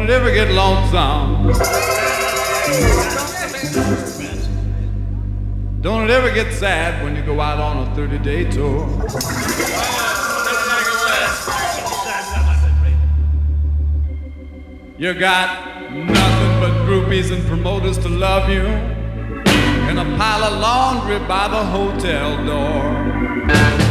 Don't it ever get lonesome? Don't it ever get sad when you go out on a 30-day tour? You got nothing but groupies and promoters to love you, and a pile of laundry by the hotel door.